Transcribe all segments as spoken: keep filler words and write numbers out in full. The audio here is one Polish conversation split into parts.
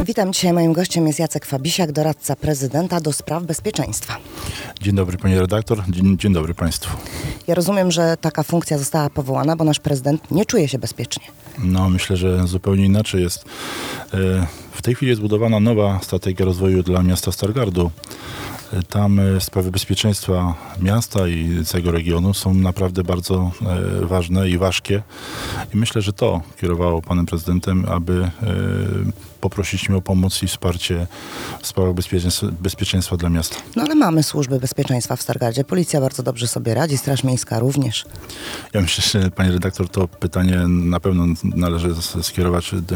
Witam. Dzisiaj moim gościem jest Jacek Fabisiak, doradca prezydenta do spraw bezpieczeństwa. Dzień dobry pani redaktor, dzień, dzień dobry państwu. Ja rozumiem, że taka funkcja została powołana, bo nasz prezydent nie czuje się bezpiecznie. No myślę, że zupełnie inaczej jest. W tej chwili jest budowana nowa strategia rozwoju dla miasta Stargardu. Tam sprawy bezpieczeństwa miasta i całego regionu są naprawdę bardzo ważne i ważkie. I myślę, że to kierowało panem prezydentem, aby poprosić mnie o pomoc i wsparcie w sprawach bezpieczeństwa, bezpieczeństwa dla miasta. No ale mamy służby bezpieczeństwa w Stargardzie. Policja bardzo dobrze sobie radzi, Straż Miejska również. Ja myślę, że pani redaktor, to pytanie na pewno należy skierować do,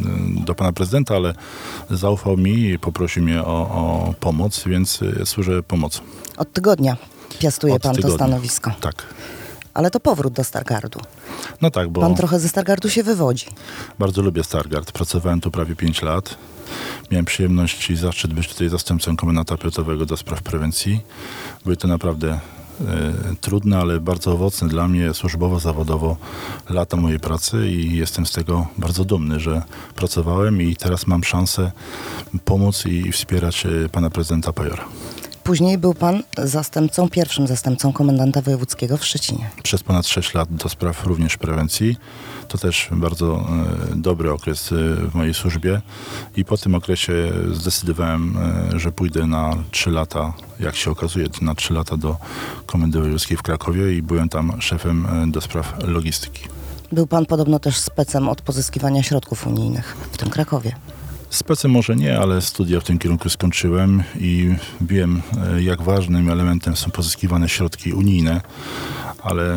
do pana prezydenta, ale zaufał mi i poprosił mnie o, o pomoc, więc służę pomocą. Od tygodnia piastuje Od pan tygodnia. to stanowisko. Tak. Ale to powrót do Stargardu. No tak, bo Pan trochę ze Stargardu się wywodzi. bardzo lubię Stargard. Pracowałem tu prawie pięć lat. Miałem przyjemność i zaszczyt być tutaj zastępcą komendanta powiatowego do spraw prewencji. Były to naprawdę e, trudne, ale bardzo owocne dla mnie służbowo, zawodowo lata mojej pracy i jestem z tego bardzo dumny, że pracowałem i teraz mam szansę pomóc i wspierać e, pana prezydenta Pajora. Później był pan zastępcą, pierwszym zastępcą komendanta wojewódzkiego w Szczecinie. Przez ponad sześć lat do spraw również prewencji. To też bardzo e, dobry okres e, w mojej służbie i po tym okresie zdecydowałem, e, że pójdę na trzy lata, jak się okazuje, na trzy lata do Komendy Wojewódzkiej w Krakowie i byłem tam szefem e, do spraw logistyki. Był pan podobno też specem od pozyskiwania środków unijnych w tym Krakowie. Specem może nie, ale studia w tym kierunku skończyłem i wiem, jak ważnym elementem są pozyskiwane środki unijne, ale y,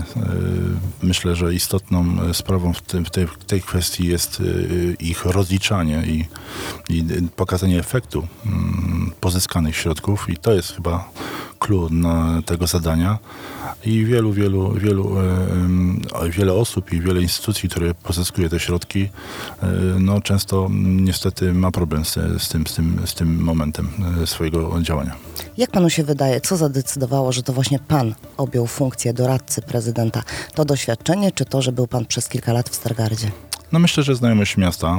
myślę, że istotną sprawą w, tym, w, tej, w tej kwestii jest y, ich rozliczanie i, i pokazanie efektu y, pozyskanych środków i to jest chyba klucz tego zadania. I wielu, wielu, wielu, e, wiele osób i wiele instytucji, które pozyskuje te środki, e, no często niestety ma problem z, z, tym, z, tym, z tym momentem e, swojego działania. Jak panu się wydaje, co zadecydowało, że to właśnie pan objął funkcję doradcy prezydenta? To doświadczenie, czy to, że był pan przez kilka lat w Stargardzie? No myślę, że znajomość miasta,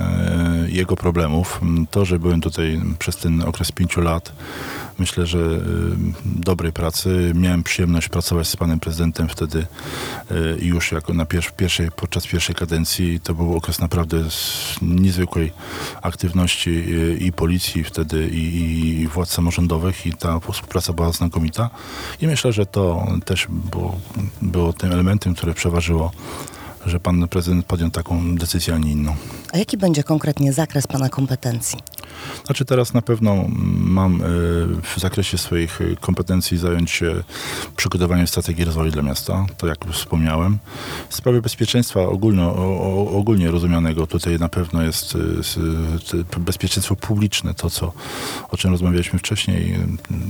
e, jego problemów, to, że byłem tutaj przez ten okres pięciu lat, myślę, że e, dobrej pracy. Miałem przyjemność pracować z panem prezydentem wtedy e, już jako na pier- pierwszej, podczas pierwszej kadencji. To był okres naprawdę niezwykłej aktywności e, i policji wtedy i, i władz samorządowych i ta współpraca była znakomita. I myślę, że to też było, było tym elementem, które przeważyło, że pan prezydent podjął taką decyzję, a nie inną. A jaki będzie konkretnie zakres pana kompetencji? Znaczy teraz na pewno mam w zakresie swoich kompetencji zająć się przygotowaniem strategii rozwoju dla miasta, to jak już wspomniałem. W sprawie bezpieczeństwa ogólno, ogólnie rozumianego tutaj na pewno jest bezpieczeństwo publiczne, to co, o czym rozmawialiśmy wcześniej,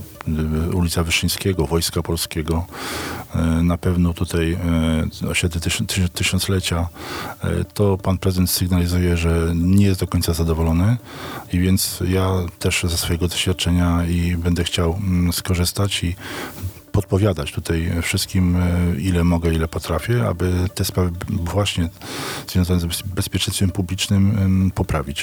ulica Wyszyńskiego, Wojska Polskiego, na pewno tutaj osiedle tysiąclecia, to pan prezydent sygnalizuje, że nie jest do końca zadowolony i więc ja też ze swojego doświadczenia i będę chciał skorzystać i podpowiadać tutaj wszystkim, ile mogę, ile potrafię, aby te sprawy właśnie związane z bezpieczeństwem publicznym poprawić.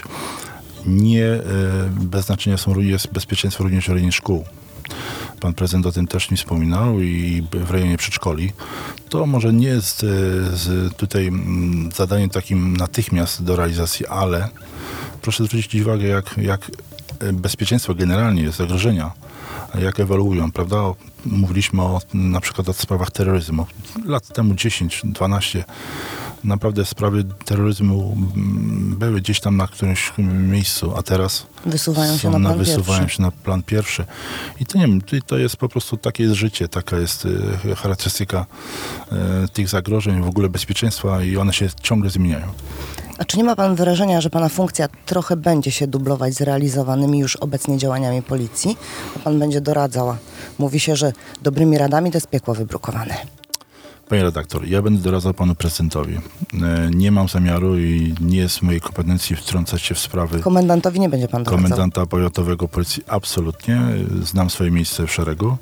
Nie bez znaczenia są, jest bezpieczeństwo również w rejonie szkół. Pan prezydent o tym też mi wspominał i w rejonie przedszkoli. To może nie jest z tutaj zadaniem takim natychmiast do realizacji, ale proszę zwrócić uwagę, jak, jak bezpieczeństwo generalnie, zagrożenia, jak ewoluują, prawda? Mówiliśmy o, na przykład o sprawach terroryzmu. Lat temu dziesięć, dwanaście naprawdę sprawy terroryzmu były gdzieś tam na którymś miejscu, a teraz wysuwają się na plan wysuwają pierwszy. się na plan pierwszy. I to nie wiem, to jest po prostu takie jest życie, taka jest e, charakterystyka e, tych zagrożeń, w ogóle bezpieczeństwa i one się ciągle zmieniają. A czy nie ma pan wrażenia, że pana funkcja trochę będzie się dublować z realizowanymi już obecnie działaniami policji? Bo pan będzie doradzał. Mówi się, że dobrymi radami to jest piekło wybrukowane. Panie redaktor, ja będę doradzał panu prezydentowi. Nie mam zamiaru i nie jest w mojej kompetencji wtrącać się w sprawy Komendantowi nie będzie pan doradzał? Komendanta powiatowego policji absolutnie. Znam swoje miejsce w szeregu.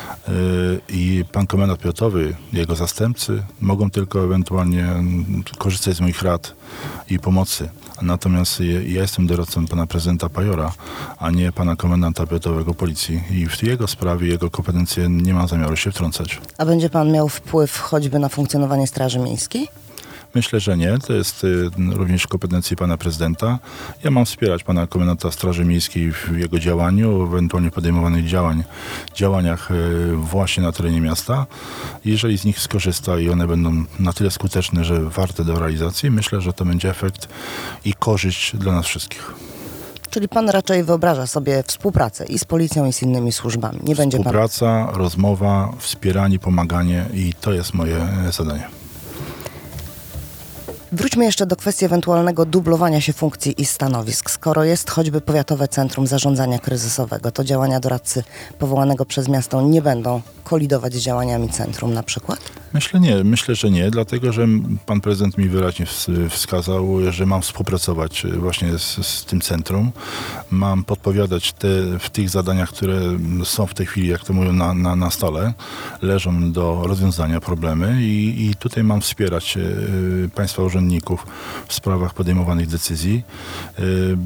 I pan komendant powiatowy, jego zastępcy mogą tylko ewentualnie korzystać z moich rad i pomocy. Natomiast ja ja jestem doradcą pana prezydenta Pajora, a nie pana komendanta powiatowego policji i w jego sprawie, jego kompetencje nie mam zamiaru się wtrącać. A będzie pan miał wpływ choćby na funkcjonowanie Straży Miejskiej? Myślę, że nie. To jest y, również w kompetencji pana prezydenta. Ja mam wspierać pana komendanta Straży Miejskiej w jego działaniu, ewentualnie podejmowanych działań, działaniach y, właśnie na terenie miasta. Jeżeli z nich skorzysta i one będą na tyle skuteczne, że warte do realizacji, myślę, że to będzie efekt i korzyść dla nas wszystkich. Czyli pan raczej wyobraża sobie współpracę i z policją, i z innymi służbami. Nie będzie pan... Współpraca, rozmowa, wspieranie, pomaganie i to jest moje e, zadanie. Wróćmy jeszcze do kwestii ewentualnego dublowania się funkcji i stanowisk. Skoro jest choćby Powiatowe Centrum Zarządzania Kryzysowego, to działania doradcy powołanego przez miasto nie będą kolidować z działaniami centrum na przykład? Myślę nie, myślę, że nie, dlatego że pan prezydent mi wyraźnie wskazał, że mam współpracować właśnie z, z tym centrum. Mam podpowiadać te, w tych zadaniach, które są w tej chwili, jak to mówią, na, na, na stole, leżą do rozwiązania problemy i, i tutaj mam wspierać y, państwa urzędników w sprawach podejmowanych decyzji, y,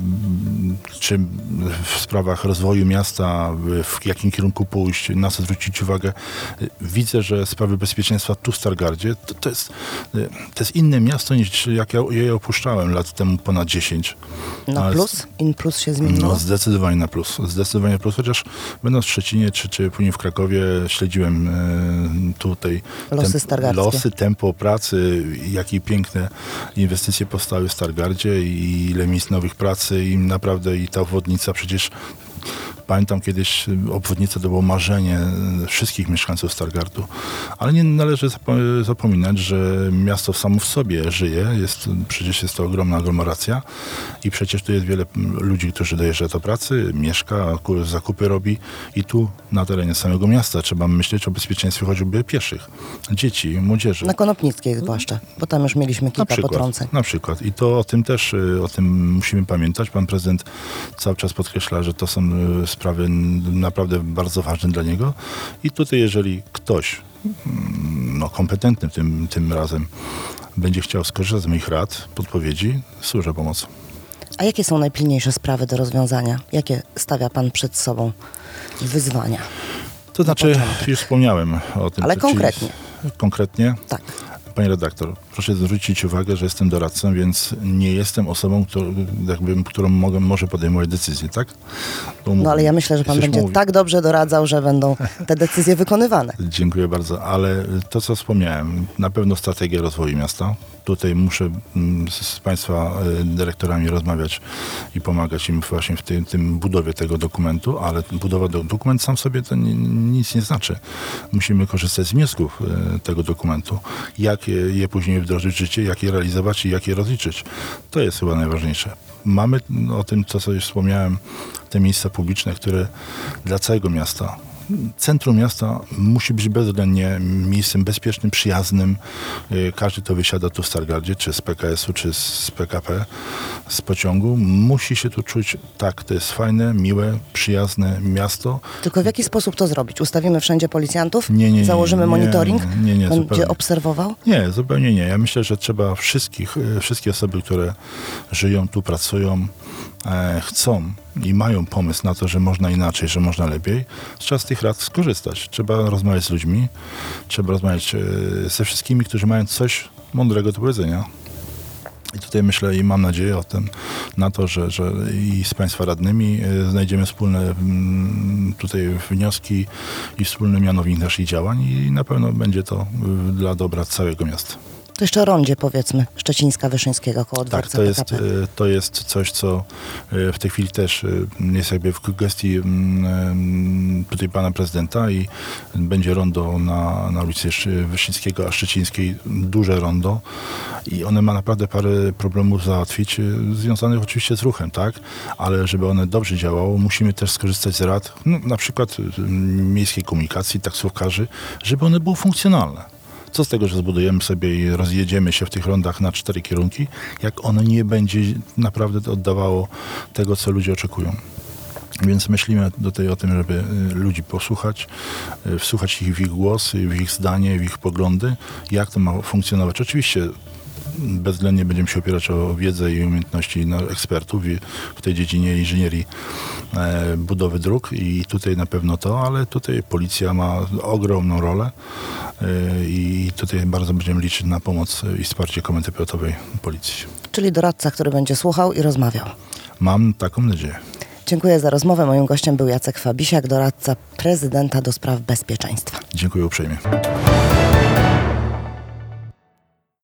czy w sprawach rozwoju miasta, w jakim kierunku pójść, na co zwrócić uwagę. Widzę, że sprawy bezpieczeństwa tu w Stargardzie to, to, jest, to jest inne miasto niż jak ja je opuszczałem lat temu ponad dziesięć. Na Ale plus? In plus się zmieniło? No zdecydowanie na plus. Zdecydowanie plus, chociaż będąc w Szczecinie czy, czy później w Krakowie śledziłem e, tutaj Losy stargardzkie. losy, tempo pracy, jakie piękne inwestycje powstały w Stargardzie i ile miejsc nowych pracy i naprawdę i ta obwodnica przecież. Pamiętam kiedyś obwodnica to było marzenie wszystkich mieszkańców Stargardu, ale nie należy zapominać, że miasto samo w sobie żyje, jest, przecież jest to ogromna aglomeracja i przecież tu jest wiele ludzi, którzy dojeżdża do pracy, mieszka, zakupy robi i tu na terenie samego miasta trzeba myśleć o bezpieczeństwie choćby pieszych, dzieci, młodzieży. Na Konopnickiej zwłaszcza, bo tam już mieliśmy Na kilka przykład, potrąceń. na przykład. I to o tym też, o tym musimy pamiętać. Pan prezydent cały czas podkreśla, że to są sprawy naprawdę bardzo ważne dla niego. I tutaj, jeżeli ktoś no, kompetentny tym, tym razem będzie chciał skorzystać z moich rad, podpowiedzi, służę pomocą. A jakie są najpilniejsze sprawy do rozwiązania? Jakie stawia pan przed sobą wyzwania? To znaczy, już wspomniałem o tym. Ale czyli- konkretnie. Konkretnie? Tak. Panie redaktor, proszę zwrócić uwagę, że jestem doradcą, więc nie jestem osobą, którą, jakby, którą mogę, może podejmować decyzje, tak? To No ale ja myślę, że pan jesteśmy będzie umówieni. tak dobrze doradzał, że będą te decyzje wykonywane. Dziękuję bardzo, ale to, co wspomniałem, na pewno strategia rozwoju miasta. Tutaj muszę mm, z Państwa y, dyrektorami rozmawiać i pomagać im właśnie w tym, tym budowie tego dokumentu, ale budowa do, dokument sam sobie to ni, nic nie znaczy. Musimy korzystać z wniosków y, tego dokumentu. Jak je, je później wdrożyć w życie, jak je realizować i jak je rozliczyć. To jest chyba najważniejsze. Mamy no, o tym, co sobie wspomniałem, te miejsca publiczne, które dla całego miasta. Centrum miasta musi być bezwzględnie miejscem bezpiecznym, przyjaznym. Yy, Każdy, kto wysiada tu w Stargardzie, czy z P K S u, czy z P K P, z pociągu, musi się tu czuć, tak, to jest fajne, miłe, przyjazne miasto. Tylko w jaki sposób to zrobić? Ustawimy wszędzie policjantów? Nie, nie, nie, Założymy nie, monitoring? nie, nie, Będzie zupełnie. obserwował? Nie, zupełnie nie. Ja myślę, że trzeba wszystkich, yy, wszystkie osoby, które żyją tu, pracują, e, chcą i mają pomysł na to, że można inaczej, że można lepiej, trzeba z tych rad skorzystać. Trzeba rozmawiać z ludźmi, trzeba rozmawiać e, ze wszystkimi, którzy mają coś mądrego do powiedzenia. I tutaj myślę i mam nadzieję o tym, na to, że, że i z Państwa radnymi e, znajdziemy wspólne mm, tutaj wnioski i wspólny mianownik naszych działań i na pewno będzie to e, dla dobra całego miasta. To jeszcze o rondzie, powiedzmy, Szczecińska-Wyszyńskiego koło Tak, dworca to jest, P K P. e, to jest coś, co e, w tej chwili też e, jest jakby w gestii mm, tutaj pana prezydenta i będzie rondo na, na ulicy Szy- Wyszyńskiego, a Szczecińskiej, duże rondo i one ma naprawdę parę problemów załatwić, e, związanych oczywiście z ruchem, tak, ale żeby one dobrze działało, musimy też skorzystać z rad, no, na przykład e, miejskiej komunikacji, taksówkarzy, żeby one były funkcjonalne. Co z tego, że zbudujemy sobie i rozjedziemy się w tych rondach na cztery kierunki, jak ono nie będzie naprawdę oddawało tego, co ludzie oczekują. Więc myślimy tutaj o tym, żeby y, ludzi posłuchać, y, wsłuchać ich w ich głos, w ich zdanie, w ich poglądy, jak to ma funkcjonować. Oczywiście bezwzględnie będziemy się opierać o wiedzę i umiejętności no, ekspertów i w tej dziedzinie inżynierii e, budowy dróg i tutaj na pewno to, ale tutaj policja ma ogromną rolę e, i tutaj bardzo będziemy liczyć na pomoc i wsparcie Komendy Powiatowej Policji. Czyli doradca, który będzie słuchał i rozmawiał. Mam taką nadzieję. Dziękuję za rozmowę. Moim gościem był Jacek Fabisiak, doradca prezydenta do spraw bezpieczeństwa. Dziękuję uprzejmie.